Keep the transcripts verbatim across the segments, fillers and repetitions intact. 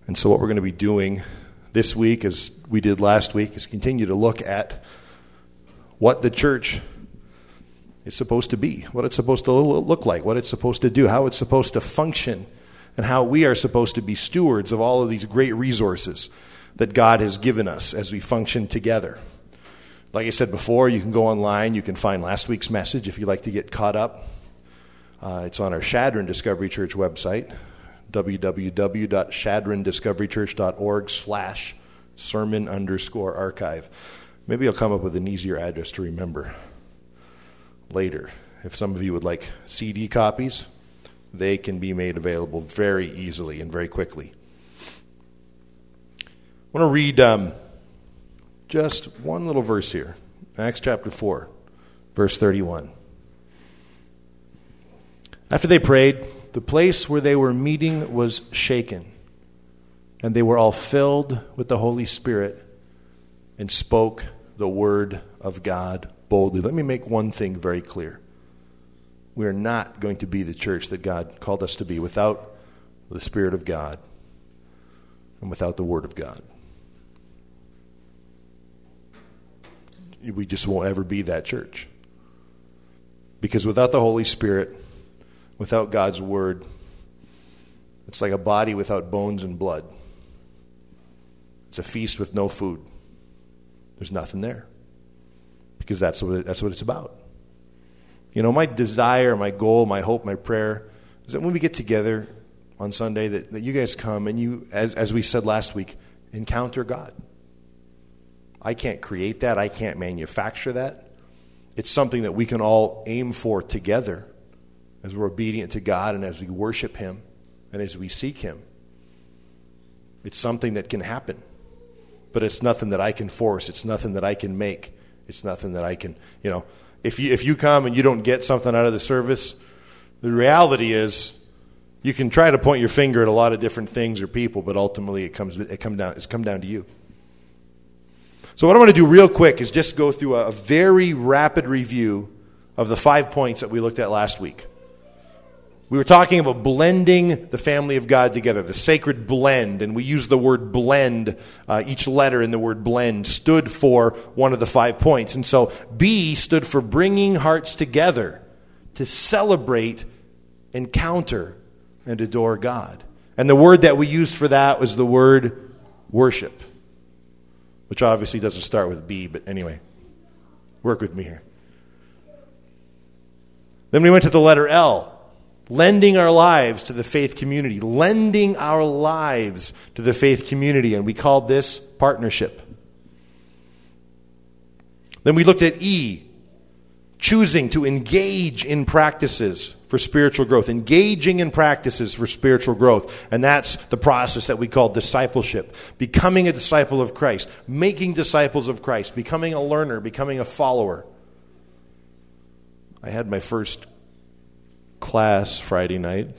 And so what we're going to be doing this week, as we did last week, is continue to look at what the church is supposed to be, what it's supposed to look like, what it's supposed to do, how it's supposed to function, and how we are supposed to be stewards of all of these great resources that God has given us as we function together. Like I said before, you can go online, you can find last week's message if you'd like to get caught up. Uh, it's on our Shadron Discovery Church website, www.shadrondiscoverychurch.org slash sermon underscore archive. Maybe I'll come up with an easier address to remember later. If some of you would like C D copies, they can be made available very easily and very quickly. I want to read um, just one little verse here. Acts chapter four, verse thirty-one. After they prayed, the place where they were meeting was shaken, and they were all filled with the Holy Spirit and spoke the word of God boldly. Let me make one thing very clear. We are not going to be the church that God called us to be without the Spirit of God and without the Word of God. We just won't ever be that church. Because without the Holy Spirit, without God's Word, it's like a body without bones and blood. It's a feast with no food. There's nothing there. Because that's what it, that's what it's about. You know, my desire, my goal, my hope, my prayer is that when we get together on Sunday, that, that you guys come and you, as, as we said last week, encounter God. I can't create that. I can't manufacture that. It's something that we can all aim for together as we're obedient to God and as we worship Him and as we seek Him. It's something that can happen. But it's nothing that I can force. It's nothing that I can make. It's nothing that I can, you know, if you if you come and you don't get something out of the service, the reality is you can try to point your finger at a lot of different things or people, but ultimately it comes it come down it's come down to you. So what I want to do real quick is just go through a, a very rapid review of the five points that we looked at last week. We were talking about blending the family of God together, the sacred blend, and we used the word blend. Uh, each letter in the word blend stood for one of the five points. And so B stood for bringing hearts together to celebrate, encounter, and adore God. And the word that we used for that was the word worship, which obviously doesn't start with B, but anyway, work with me here. Then we went to the letter L. Lending our lives to the faith community. Lending our lives to the faith community. And we called this partnership. Then we looked at E. Choosing to engage in practices for spiritual growth. Engaging in practices for spiritual growth. And that's the process that we call discipleship. Becoming a disciple of Christ. Making disciples of Christ. Becoming a learner. Becoming a follower. I had my first class Friday night.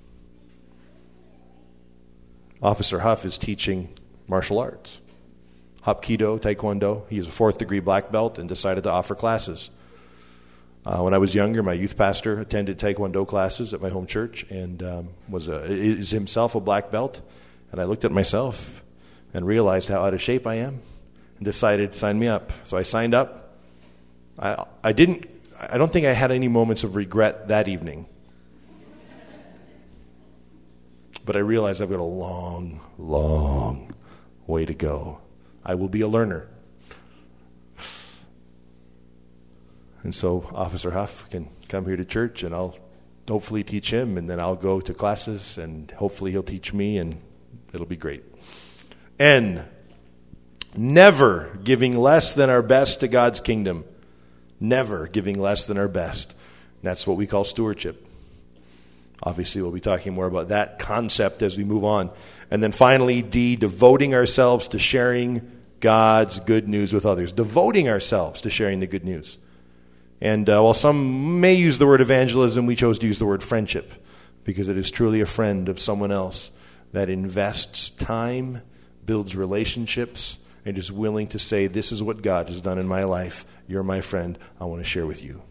Officer Huff is teaching martial arts. Hapkido, Taekwondo. He is a fourth degree black belt and decided to offer classes. Uh, when I was younger, my youth pastor attended Taekwondo classes at my home church and um, was a, is himself a black belt. And I looked at myself and realized how out of shape I am and decided to sign me up. So I signed up. I, I didn't, I don't think I had any moments of regret that evening. But I realized I've got a long, long way to go. I will be a learner. And so Officer Huff can come here to church and I'll hopefully teach him, and then I'll go to classes and hopefully he'll teach me, and it'll be great. N, never giving less than our best to God's kingdom. Never giving less than our best. And that's what we call stewardship. Obviously, we'll be talking more about that concept as we move on. And then finally, D, devoting ourselves to sharing God's good news with others. Devoting ourselves to sharing the good news. And uh, while some may use the word evangelism, we chose to use the word friendship, because it is truly a friend of someone else that invests time, builds relationships, and is willing to say, this is what God has done in my life. You're my friend. I want to share with you.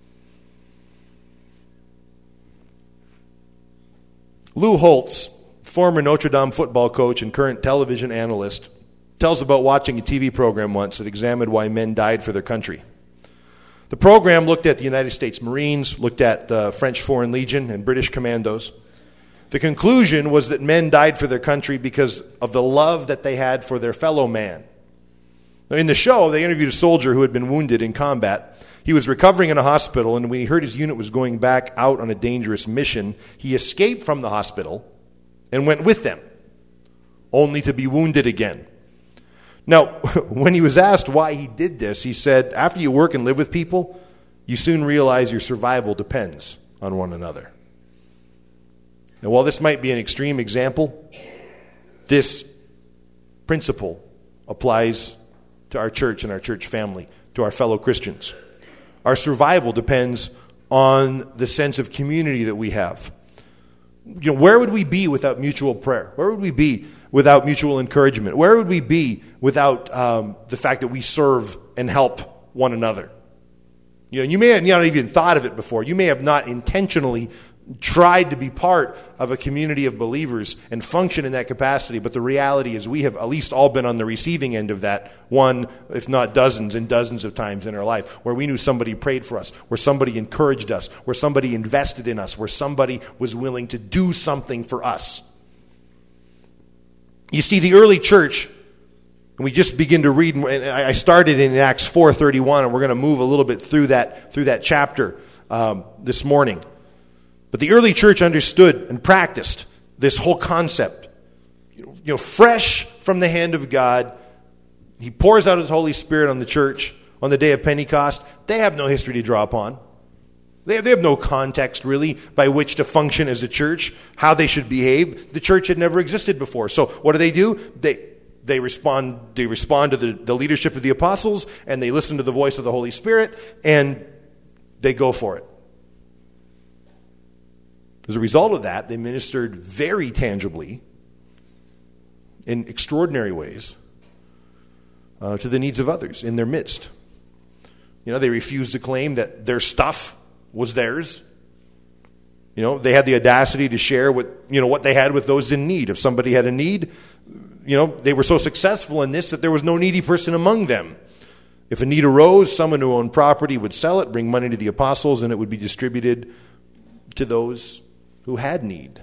Lou Holtz former Notre Dame football coach and current television analyst, tells about watching a T V program once that examined why men died for their country. The program looked at the United States Marines, looked at the French Foreign Legion and British commandos. The conclusion was that men died for their country because of the love that they had for their fellow man. Now, in the show, they interviewed a soldier who had been wounded in combat. He was recovering in a hospital, and when he heard his unit was going back out on a dangerous mission, he escaped from the hospital and went with them, only to be wounded again. Now, when he was asked why he did this, he said, after you work and live with people, you soon realize your survival depends on one another. And while this might be an extreme example, this principle applies to our church and our church family, to our fellow Christians. Our survival depends on the sense of community that we have. You know, where would we be without mutual prayer? Where would we be without mutual encouragement? Where would we be without um, the fact that we serve and help one another? You know, you may have not even thought of it before. You may have not intentionally tried to be part of a community of believers and function in that capacity, but the reality is we have at least all been on the receiving end of that one, if not dozens and dozens of times in our life, where we knew somebody prayed for us, where somebody encouraged us, where somebody invested in us, where somebody was willing to do something for us. You see, the early church, and we just begin to read, and I started in Acts four thirty-one, and we're going to move a little bit through that through that chapter um, this morning. But the early church understood and practiced this whole concept. You know, fresh from the hand of God, He pours out His Holy Spirit on the church on the day of Pentecost. They have no history to draw upon. They have, they have no context, really, by which to function as a church, how they should behave. The church had never existed before. So what do they do? They they respond They respond to the, the leadership of the apostles, and they listen to the voice of the Holy Spirit, and they go for it. As a result of that, they ministered very tangibly, in extraordinary ways, uh, to the needs of others in their midst. You know, they refused to claim that their stuff was theirs. You know, they had the audacity to share what, you know, what they had with those in need. If somebody had a need, you know, they were so successful in this that there was no needy person among them. If a need arose, someone who owned property would sell it, bring money to the apostles, and it would be distributed to those who had need.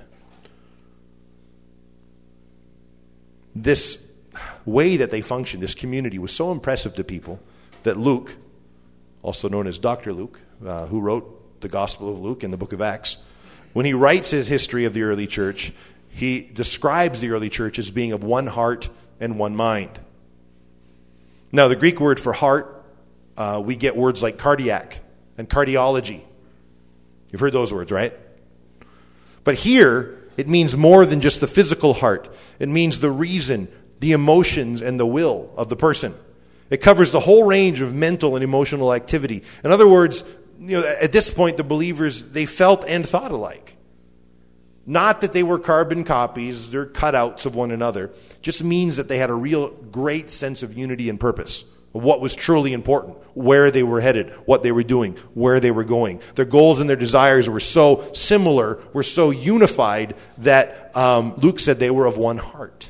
This way that they functioned, this community, was so impressive to people that Luke, also known as Doctor Luke, uh, who wrote the Gospel of Luke and the book of Acts, when he writes his history of the early church, he describes the early church as being of one heart and one mind. Now, the Greek word for heart, uh, we get words like cardiac and cardiology. You've heard those words, right? But here, it means more than just the physical heart. It means the reason, the emotions, and the will of the person. It covers the whole range of mental and emotional activity. In other words, you know, at this point, the believers, they felt and thought alike. Not that they were carbon copies, they're cutouts of one another. It just means that they had a real great sense of unity and purpose. What was truly important, where they were headed, what they were doing, where they were going. Their goals and their desires were so similar, were so unified, that um, Luke said they were of one heart.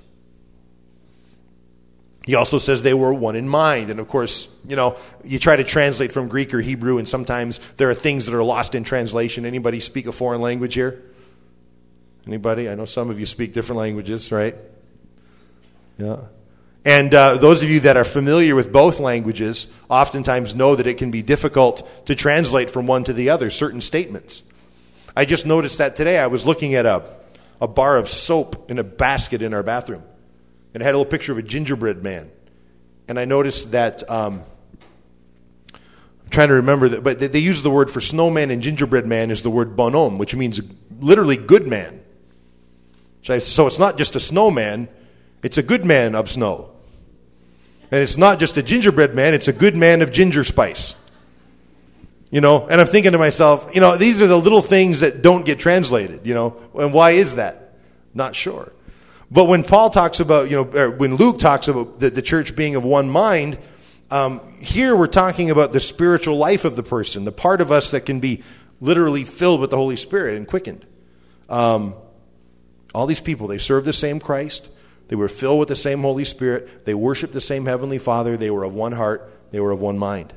He also says they were one in mind. And of course, you know, you try to translate from Greek or Hebrew, and sometimes there are things that are lost in translation. Anybody speak a foreign language here? Anybody? I know some of you speak different languages, right? Yeah. And uh, those of you that are familiar with both languages oftentimes know that it can be difficult to translate from one to the other, certain statements. I just noticed that today. I was looking at a, a bar of soap in a basket in our bathroom, and it had a little picture of a gingerbread man. And I noticed that, um, I'm trying to remember, that, but they use the word for snowman and gingerbread man is the word bonhomme, which means literally good man. So it's not just a snowman, it's a good man of snow. And it's not just a gingerbread man, it's a good man of ginger spice. You know, and I'm thinking to myself, you know, these are the little things that don't get translated, you know, and why is that? Not sure. But when Paul talks about, you know, or when Luke talks about the, the church being of one mind, um, here we're talking about the spiritual life of the person, the part of us that can be literally filled with the Holy Spirit and quickened. Um, All these people, they served the same Christ. They were filled with the same Holy Spirit. They worshiped the same Heavenly Father. They were of one heart. They were of one mind.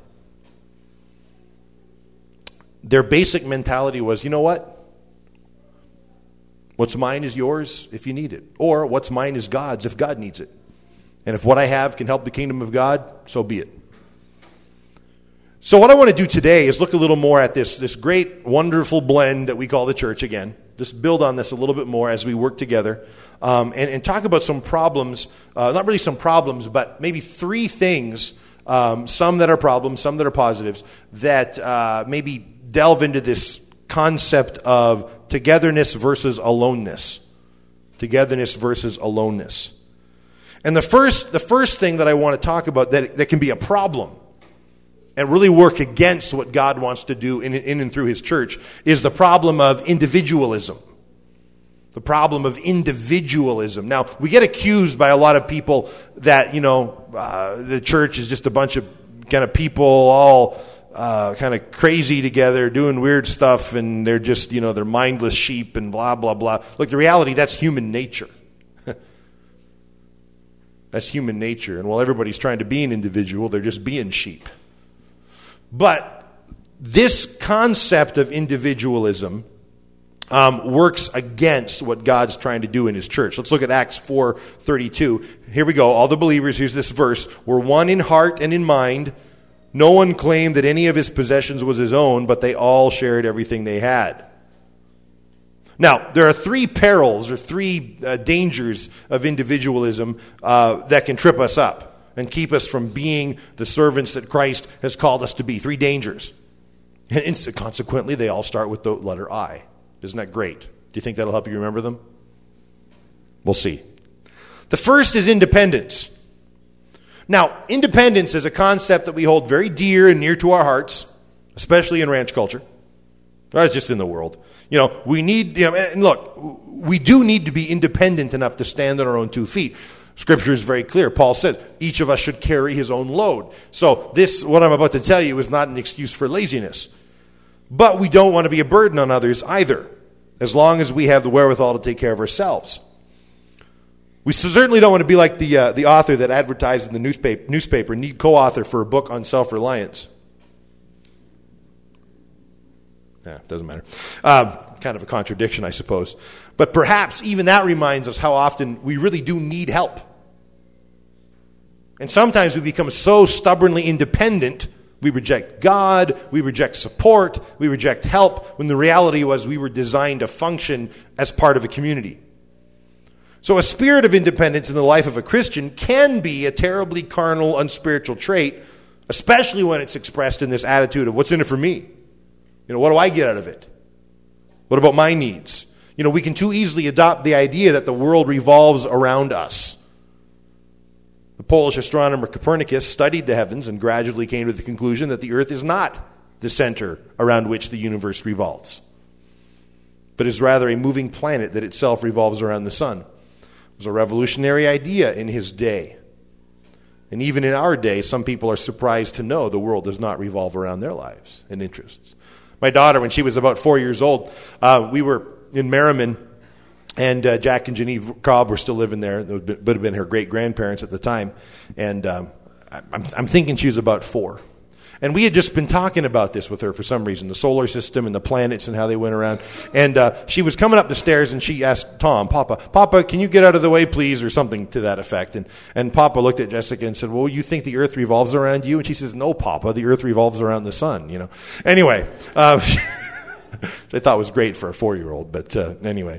Their basic mentality was, you know what? What's mine is yours if you need it. Or what's mine is God's if God needs it. And if what I have can help the kingdom of God, so be it. So what I want to do today is look a little more at this, this great, wonderful blend that we call the church again. Just build on this a little bit more as we work together. Um, and, and talk about some problems, uh, not really some problems, but maybe three things, um, some that are problems, some that are positives, that uh, maybe delve into this concept of togetherness versus aloneness. Togetherness versus aloneness. And the first, the first thing that I want to talk about that, that can be a problem and really work against what God wants to do in, in and through His church is the problem of individualism. The problem of individualism. Now, we get accused by a lot of people that, you know, uh, the church is just a bunch of kind of people all uh, kind of crazy together, doing weird stuff, and they're just, you know, they're mindless sheep and blah, blah, blah. Look, the reality, that's human nature. That's human nature. And while everybody's trying to be an individual, they're just being sheep. But this concept of individualism um, works against what God's trying to do in His church. Let's look at Acts four thirty-two. Here we go. All the believers, here's this verse, were one in heart and in mind. No one claimed that any of his possessions was his own, but they all shared everything they had. Now, there are three perils or three uh, dangers of individualism uh, that can trip us up and keep us from being the servants that Christ has called us to be. Three dangers. And consequently, they all start with the letter I. Isn't that great? Do you think that'll help you remember them? We'll see. The first is independence. Now, independence is a concept that we hold very dear and near to our hearts, especially in ranch culture. That's just in the world. You know, we need, you know, and look, we do need to be independent enough to stand on our own two feet. Scripture is very clear. Paul says each of us should carry his own load. So this, what I'm about to tell you, is not an excuse for laziness. But we don't want to be a burden on others either, as long as we have the wherewithal to take care of ourselves. We certainly don't want to be like the uh, the author that advertised in the newspaper, newspaper need co-author for a book on self-reliance. Yeah, doesn't matter. Um, kind of a contradiction, I suppose. But perhaps even that reminds us how often we really do need help. And sometimes we become so stubbornly independent, we reject God, we reject support, we reject help, when the reality was we were designed to function as part of a community. So a spirit of independence in the life of a Christian can be a terribly carnal, unspiritual trait, especially when it's expressed in this attitude of what's in it for me? You know, what do I get out of it? What about my needs? You know, we can too easily adopt the idea that the world revolves around us. The Polish astronomer Copernicus studied the heavens and gradually came to the conclusion that the earth is not the center around which the universe revolves, but is rather a moving planet that itself revolves around the sun. It was a revolutionary idea in his day. And even in our day, some people are surprised to know the world does not revolve around their lives and interests. My daughter, when she was about four years old, uh, we were in Merriman, and uh, Jack and Genevieve Cobb were still living there. It would have been her great-grandparents at the time. And um, I'm, I'm thinking she was about four. And we had just been talking about this with her for some reason, the solar system and the planets and how they went around. And uh, she was coming up the stairs, and she asked Tom, Papa, Papa, can you get out of the way, please, or something to that effect. And, and Papa looked at Jessica and said, well, you think the earth revolves around you? And she says, no, Papa, the earth revolves around the sun. You know. Anyway, uh, which I thought was great for a four-year-old, but uh, anyway.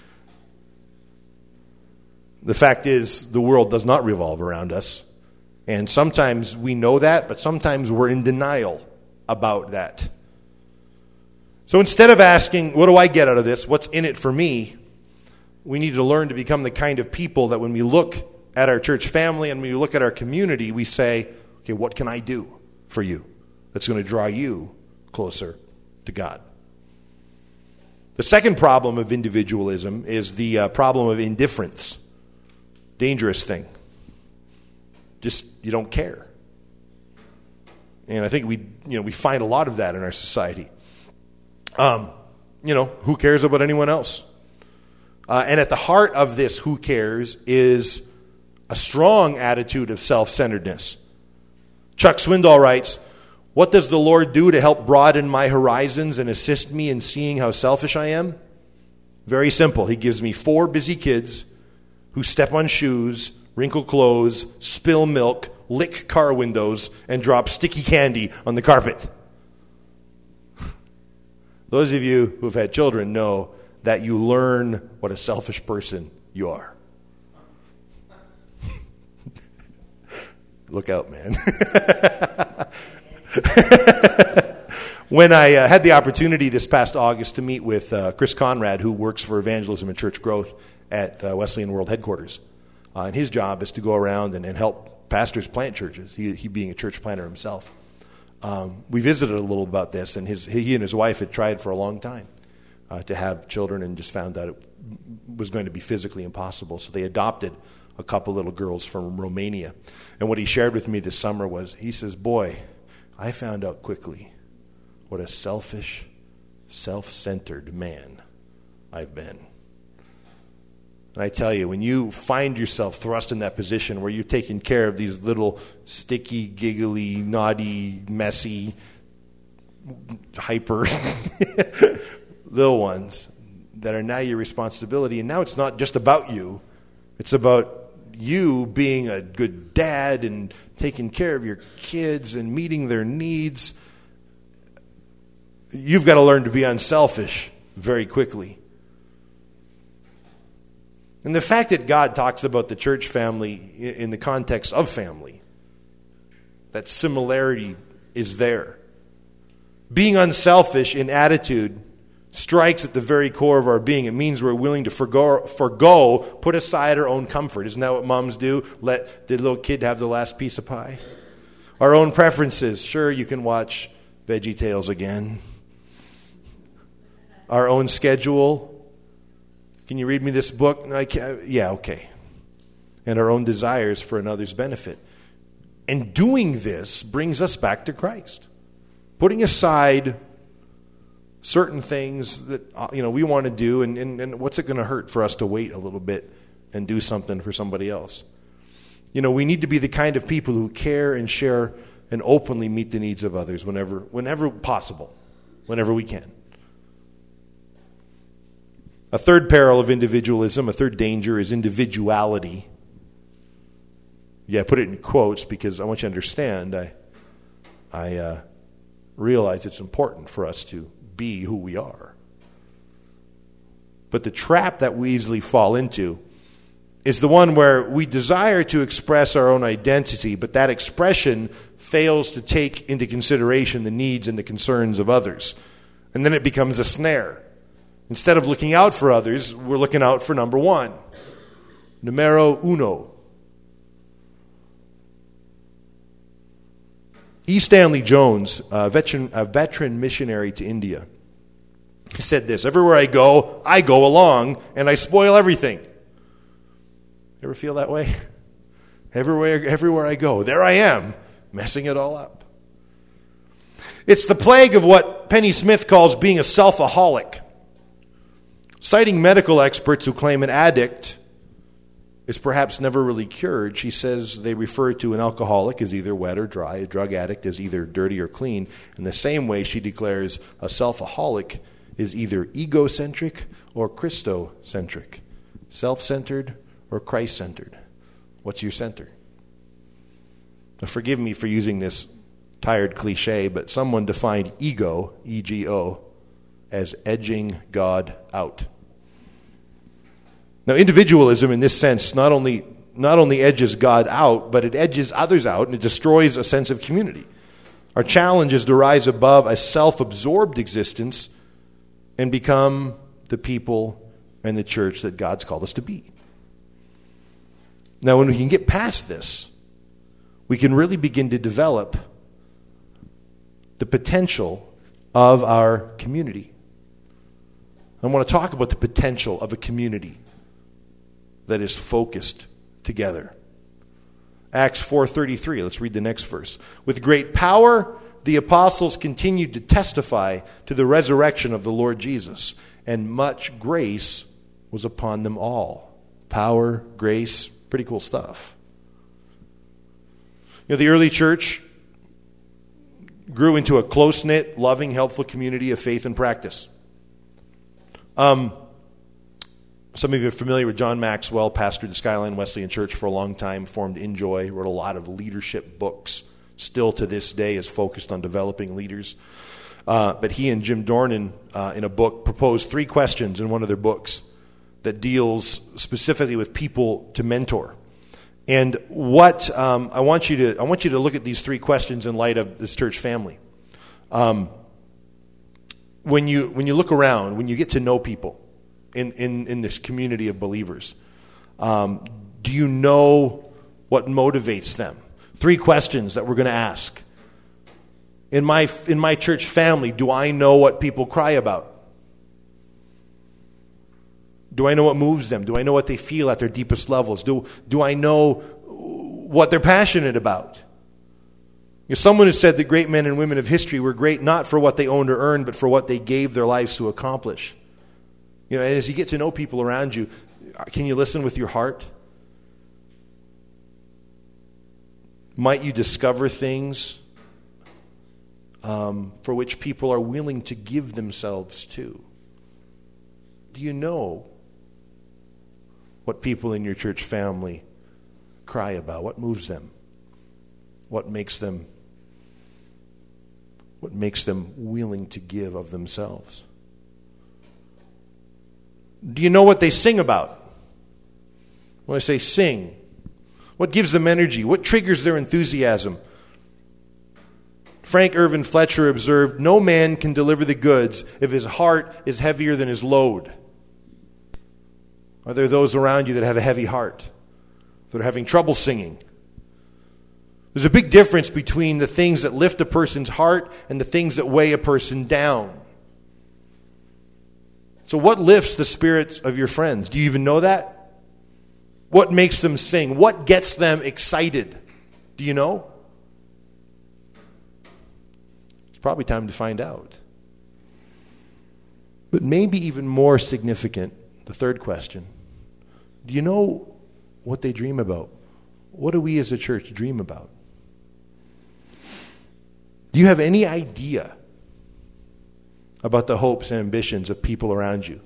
The fact is, the world does not revolve around us. And sometimes we know that, but sometimes we're in denial about that. So instead of asking, what do I get out of this? What's in it for me? We need to learn to become the kind of people that when we look at our church family and when we look at our community, we say, okay, what can I do for you that's going to draw you closer to God? The second problem of individualism is the uh, problem of indifference. Dangerous thing. Just, you don't care. And I think we, you know, we find a lot of that in our society. Um, you know, who cares about anyone else? Uh, and at the heart of this who cares is a strong attitude of self-centeredness. Chuck Swindoll writes, "What does the Lord do to help broaden my horizons and assist me in seeing how selfish I am? Very simple. He gives me four busy kids who step on shoes, wrinkle clothes, spill milk, lick car windows, and drop sticky candy on the carpet." Those of you who've had children know that you learn what a selfish person you are. Look out, man. When I uh, had the opportunity this past August to meet with uh, Chris Conrad, who works for Evangelism and Church Growth at uh, Wesleyan World Headquarters, uh, and his job is to go around and, and help pastors plant churches, he, he being a church planter himself. Um, we visited a little about this, and his, he and his wife had tried for a long time uh, to have children and just found out it was going to be physically impossible. So they adopted a couple little girls from Romania. And what he shared with me this summer was, he says, "Boy, I found out quickly what a selfish, self-centered man I've been." And I tell you, when you find yourself thrust in that position where you're taking care of these little sticky, giggly, naughty, messy, hyper little ones that are now your responsibility, and now it's not just about you, it's about you being a good dad and taking care of your kids and meeting their needs. You've got to learn to be unselfish very quickly. And the fact that God talks about the church family in the context of family, that similarity is there. Being unselfish in attitude strikes at the very core of our being. It means we're willing to forgo, forgo, put aside our own comfort. Isn't that what moms do? Let the little kid have the last piece of pie. Our own preferences. Sure, you can watch VeggieTales again. Our own schedule. Can you read me this book? I can't. Yeah, okay. And our own desires for another's benefit. And doing this brings us back to Christ. Putting aside certain things that you know we want to do, and, and, and what's it going to hurt for us to wait a little bit and do something for somebody else? You know, we need to be the kind of people who care and share and openly meet the needs of others whenever, whenever possible, whenever we can. A third peril of individualism, a third danger, is individuality. Yeah, I put it in quotes because I want you to understand. I, I uh, realize it's important for us to be who we are. But the trap that we easily fall into is the one where we desire to express our own identity, but that expression fails to take into consideration the needs and the concerns of others. And then it becomes a snare. Instead of looking out for others, we're looking out for number one. Numero uno. E. Stanley Jones, a veteran, a veteran missionary to India, he said this: "Everywhere I go, I go along, and I spoil everything." Ever feel that way? Everywhere, everywhere I go, there I am, messing it all up. It's the plague of what Penny Smith calls being a self-aholic. Citing medical experts who claim an addict is perhaps never really cured, she says they refer to an alcoholic as either wet or dry, a drug addict as either dirty or clean. In the same way, she declares a self-aholic is either egocentric or Christocentric, self-centered or Christ-centered. What's your center? Now, forgive me for using this tired cliche, but someone defined ego, E G O, as edging God out. Now, individualism in this sense not only not only edges God out, but it edges others out, and it destroys a sense of community. Our challenge is to rise above a self-absorbed existence and become the people and the church that God's called us to be. Now, when we can get past this, we can really begin to develop the potential of our community. I want to talk about the potential of a community that is focused together. Acts four thirty-three, let's read the next verse. "With great power, the apostles continued to testify to the resurrection of the Lord Jesus, and much grace was upon them all. Power, grace, pretty cool stuff. You know, the early church grew into a close-knit, loving, helpful community of faith and practice. Um, some of you are familiar with John Maxwell, pastored the Skyline Wesleyan Church for a long time, formed Enjoy, wrote a lot of leadership books, still to this day is focused on developing leaders. Uh, but he and Jim Dornan, uh, in a book, proposed three questions in one of their books that deals specifically with people to mentor. And what um, I want you to I want you to look at these three questions in light of this church family. Um, when you when you look around, when you get to know people in in, in this community of believers, um, do you know what motivates them? Three questions that we're going to ask. In my in my church family, do I know what people cry about? Do I know what moves them? Do I know what they feel at their deepest levels? Do, do I know what they're passionate about? You know, someone has said that great men and women of history were great not for what they owned or earned, but for what they gave their lives to accomplish. You know, and as you get to know people around you, can you listen with your heart? Might you discover things um, for which people are willing to give themselves to? Do you know what people in your church family cry about? What moves them? What makes them what makes them willing to give of themselves? Do you know what they sing about? When I say sing, what gives them energy? What triggers their enthusiasm? Frank Irvin Fletcher observed, "No man can deliver the goods if his heart is heavier than his load." Are there those around you that have a heavy heart, that are having trouble singing? There's a big difference between the things that lift a person's heart and the things that weigh a person down. So what lifts the spirits of your friends? Do you even know that? What makes them sing? What gets them excited? Do you know? It's probably time to find out. But maybe even more significant, the third question. Do you know what they dream about? What do we as a church dream about? Do you have any idea about the hopes and ambitions of people around you?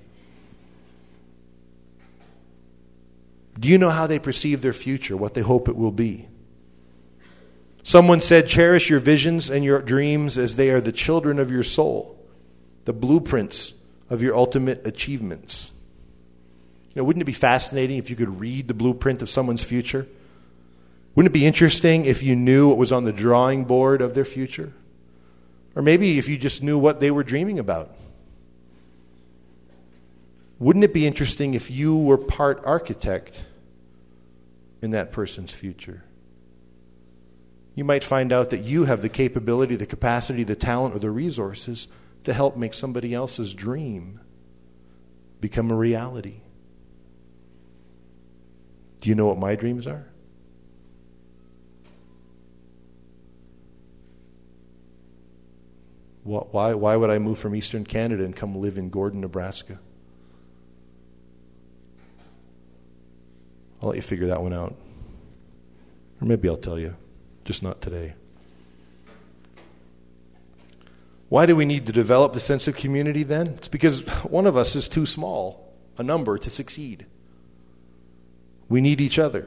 Do you know how they perceive their future, what they hope it will be? Someone said, cherish your visions and your dreams as they are the children of your soul, the blueprints of your ultimate achievements. You know, wouldn't it be fascinating if you could read the blueprint of someone's future? Wouldn't it be interesting if you knew what was on the drawing board of their future? Or maybe if you just knew what they were dreaming about? Wouldn't it be interesting if you were part architect in that person's future? You might find out that you have the capability, the capacity, the talent, or the resources to help make somebody else's dream become a reality. Do you know what my dreams are? Why, why would I move from Eastern Canada and come live in Gordon, Nebraska? I'll let you figure that one out. Or maybe I'll tell you, just not today. Why do we need to develop the sense of community then? It's because one of us is too small a number to succeed. We need each other.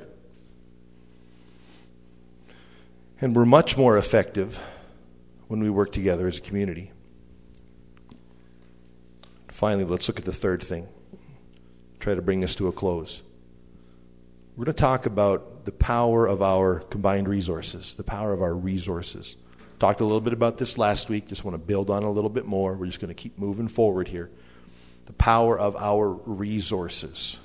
And we're much more effective when we work together as a community. Finally, let's look at the third thing. Try to bring this to a close. We're going to talk about the power of our combined resources, the power of our resources. Talked a little bit about this last week. Just want to build on it a little bit more. We're just going to keep moving forward here. The power of our resources.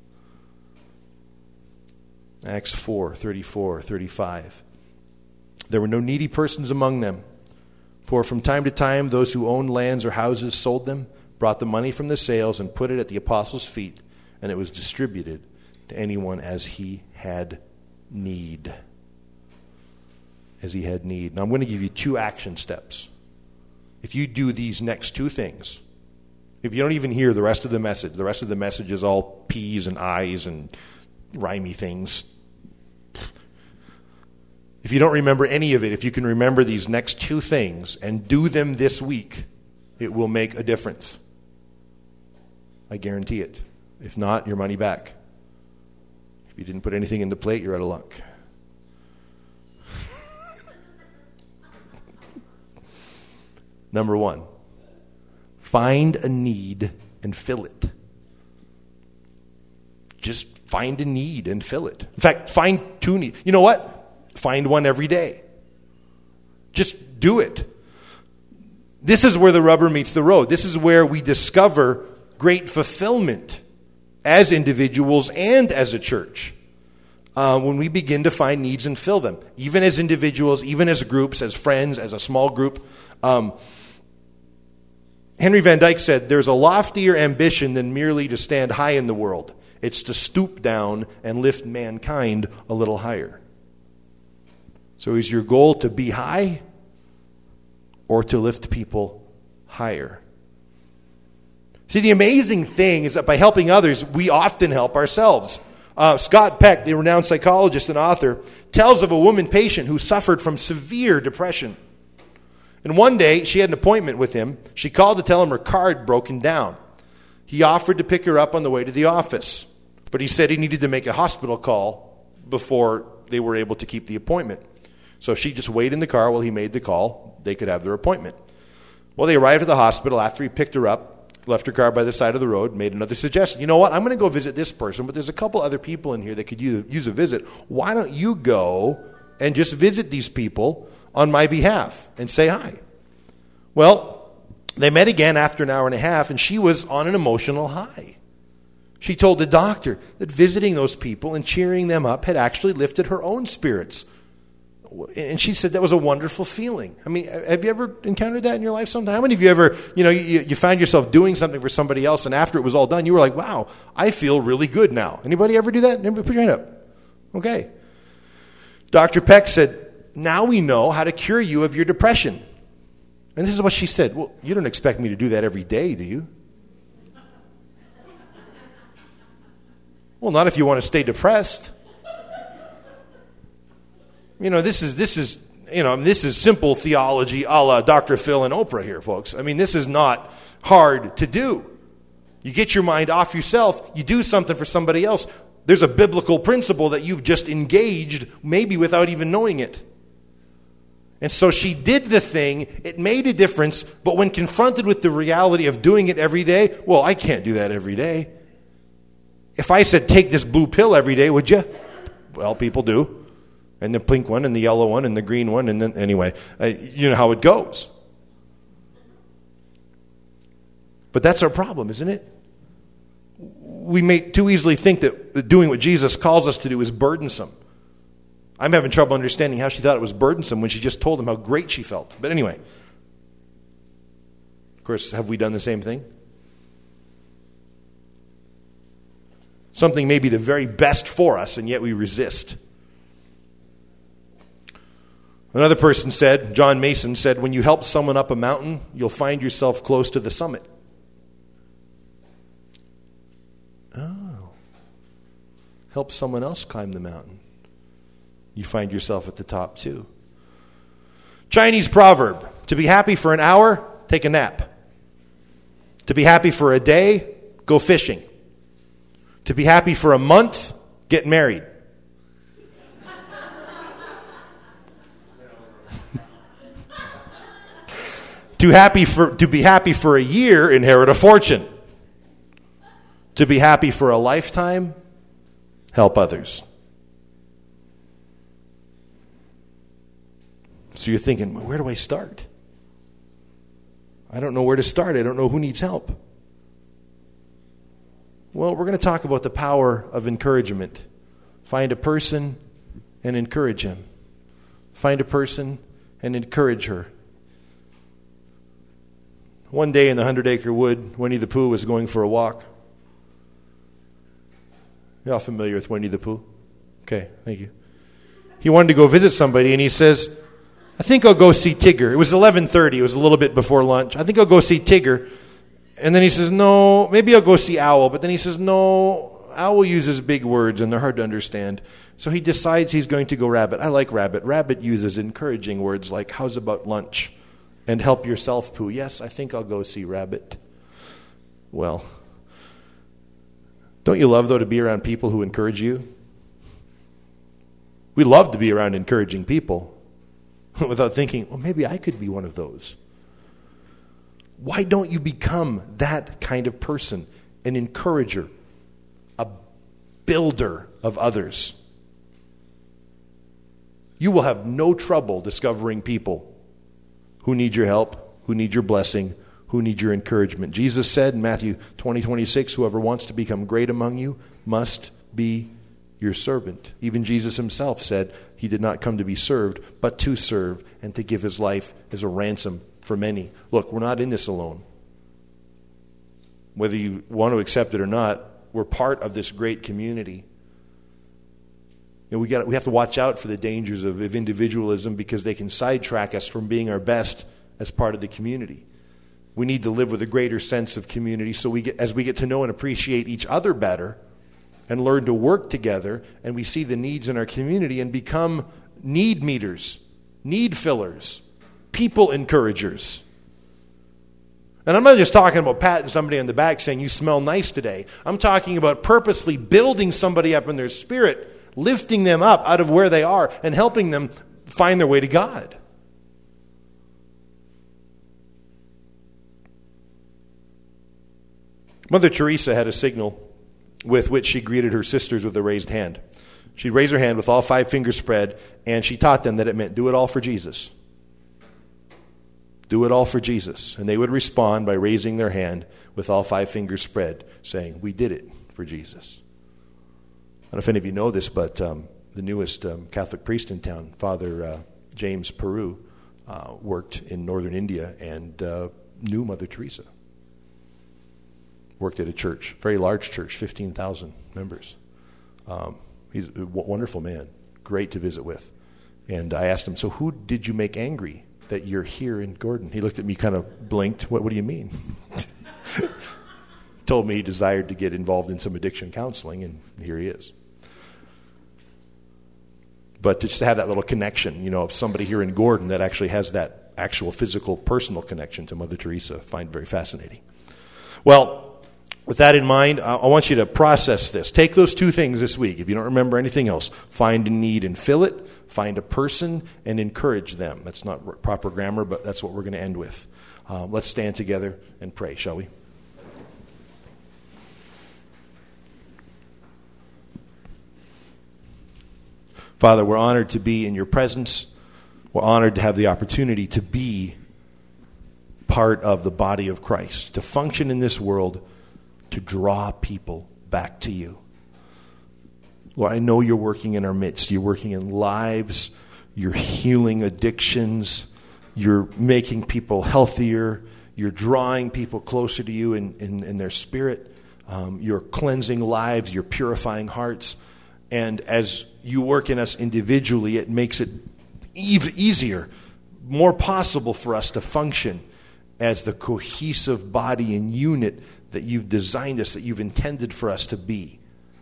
Acts four, thirty-four, thirty-five. There were no needy persons among them, for from time to time those who owned lands or houses sold them, brought the money from the sales, and put it at the apostles' feet, and it was distributed to anyone as he had need. As he had need. Now I'm going to give you two action steps. If you do these next two things, If you don't even hear the rest of the message, the rest of the message is all P's and I's and rhymey things. If you don't remember any of it, if you can remember these next two things and do them this week, it will make a difference. I guarantee it. If not, your money back. If you didn't put anything in the plate, you're out of luck. Number one, find a need and fill it. Just find a need and fill it. In fact, find two needs. You know what? Find one every day. Just do it. This is where the rubber meets the road. This is where we discover great fulfillment as individuals and as a church. Uh, when we begin to find needs and fill them. Even as individuals, even as groups, as friends, as a small group. Um, Henry Van Dyke said, there's a loftier ambition than merely to stand high in the world. It's to stoop down and lift mankind a little higher. So is your goal to be high or to lift people higher? See, the amazing thing is that by helping others, we often help ourselves. Uh, Scott Peck, the renowned psychologist and author, tells of a woman patient who suffered from severe depression. And one day, she had an appointment with him. She called to tell him her car had broken down. He offered to pick her up on the way to the office, but he said he needed to make a hospital call before they were able to keep the appointment. So she just waited in the car while he made the call. They could have their appointment. Well, they arrived at the hospital after he picked her up, left her car by the side of the road, made another suggestion. You know what? I'm going to go visit this person, but there's a couple other people in here that could use, use a visit. Why don't you go and just visit these people on my behalf and say hi? Well, they met again after an hour and a half, and she was on an emotional high. She told the doctor that visiting those people and cheering them up had actually lifted her own spirits. And she said that was a wonderful feeling. I mean, have you ever encountered that in your life sometime? How many of you ever, you know, you, you found yourself doing something for somebody else, and after it was all done, you were like, wow, I feel really good now. Anybody ever do that? Anybody put your hand up? Okay. Doctor Peck said, now we know how to cure you of your depression. And this is what she said. Well, you don't expect me to do that every day, do you? Well, not if you want to stay depressed. You know, this is, this is, you know, this is simple theology a la Doctor Phil and Oprah here, folks. I mean, this is not hard to do. You get your mind off yourself. You do something for somebody else. There's a biblical principle that you've just engaged, maybe without even knowing it. And so she did the thing. It made a difference. But when confronted with the reality of doing it every day, well, I can't do that every day. If I said, take this blue pill every day, would you? Well, people do. And the pink one, and the yellow one, and the green one, and then, anyway, uh, you know how it goes. But that's our problem, isn't it? We may too easily think that doing what Jesus calls us to do is burdensome. I'm having trouble understanding how she thought it was burdensome when she just told him how great she felt. But anyway, of course, have we done the same thing? Something may be the very best for us, and yet we resist. Another person said, John Mason said, when you help someone up a mountain, you'll find yourself close to the summit. Oh. Help someone else climb the mountain. You find yourself at the top too. Chinese proverb, to be happy for an hour, take a nap. To be happy for a day, go fishing. To be happy for a month, get married. To happy for to be happy for a year, inherit a fortune. To be happy for a lifetime, help others. So you're thinking, well, where do I start? I don't know where to start. I don't know who needs help. Well, we're going to talk about the power of encouragement. Find a person and encourage him. Find a person and encourage her. One day in the Hundred Acre Wood, Winnie the Pooh was going for a walk. You're all familiar with Winnie the Pooh? Okay, thank you. He wanted to go visit somebody, and he says, I think I'll go see Tigger. It was eleven thirty. It was a little bit before lunch. I think I'll go see Tigger. And then he says, no, maybe I'll go see Owl. But then he says, no, Owl uses big words and they're hard to understand. So he decides he's going to go Rabbit. I like Rabbit. Rabbit uses encouraging words like, how's about lunch? And help yourself, Pooh. Yes, I think I'll go see Rabbit. Well, don't you love, though, to be around people who encourage you? We love to be around encouraging people without thinking, well, maybe I could be one of those. Why don't you become that kind of person, an encourager, a builder of others? You will have no trouble discovering people who need your help, who need your blessing, who need your encouragement. Jesus said in Matthew twenty, twenty-six, whoever wants to become great among you must be your servant. Even Jesus himself said he did not come to be served, but to serve and to give his life as a ransom for many. Look, we're not in this alone. Whether you want to accept it or not, we're part of this great community. And we got we have to watch out for the dangers of, of individualism, because they can sidetrack us from being our best as part of the community. We need to live with a greater sense of community, so we get, as we get to know and appreciate each other better and learn to work together, and we see the needs in our community and become need meters, need fillers, people encouragers. And I'm not just talking about patting somebody on the back saying, you smell nice today. I'm talking about purposely building somebody up in their spirit, lifting them up out of where they are and helping them find their way to God. Mother Teresa had a signal with which she greeted her sisters with a raised hand. She'd raise her hand with all five fingers spread, and she taught them that it meant do it all for Jesus. Do it all for Jesus. And they would respond by raising their hand with all five fingers spread, saying, we did it for Jesus. I don't know if any of you know this, but um, the newest um, Catholic priest in town, Father uh, James Peru, uh, worked in northern India and uh, knew Mother Teresa. Worked at a church, very large church, fifteen thousand members. Um, he's a w- wonderful man, great to visit with. And I asked him, so who did you make angry that you're here in Gordon? He looked at me, kind of blinked. What, what do you mean? Told me he desired to get involved in some addiction counseling, and here he is. But just to have that little connection, you know, of somebody here in Gordon that actually has that actual physical, personal connection to Mother Teresa, I find very fascinating. Well, with that in mind, I want you to process this. Take those two things this week. If you don't remember anything else, find a need and fill it. Find a person and encourage them. That's not proper grammar, but that's what we're going to end with. Um, let's stand together and pray, shall we? Father, we're honored to be in your presence. We're honored to have the opportunity to be part of the body of Christ, to function in this world, to draw people back to you. Lord, I know you're working in our midst. You're working in lives. You're healing addictions. You're making people healthier. You're drawing people closer to you in, in, in their spirit. Um, you're cleansing lives. You're purifying hearts. And as you work in us individually, it makes it ev- easier, more possible for us to function as the cohesive body and unit that you've designed us, that you've intended for us to be.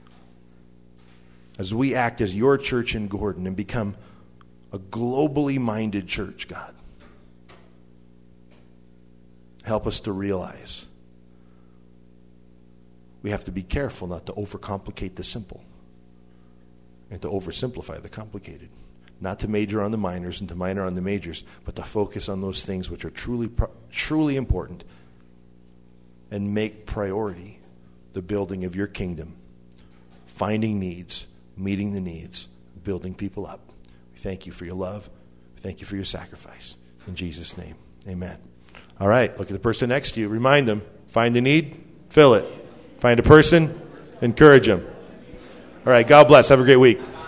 As we act as your church in Gordon and become a globally minded church, God, help us to realize we have to be careful not to overcomplicate the simple and to oversimplify the complicated. Not to major on the minors and to minor on the majors, but to focus on those things which are truly, truly important and make priority the building of your kingdom, finding needs, meeting the needs, building people up. We thank you for your love. We thank you for your sacrifice. In Jesus' name, amen. All right, look at the person next to you. Remind them, find the need, fill it. Find a person, encourage them. All right, God bless. Have a great week.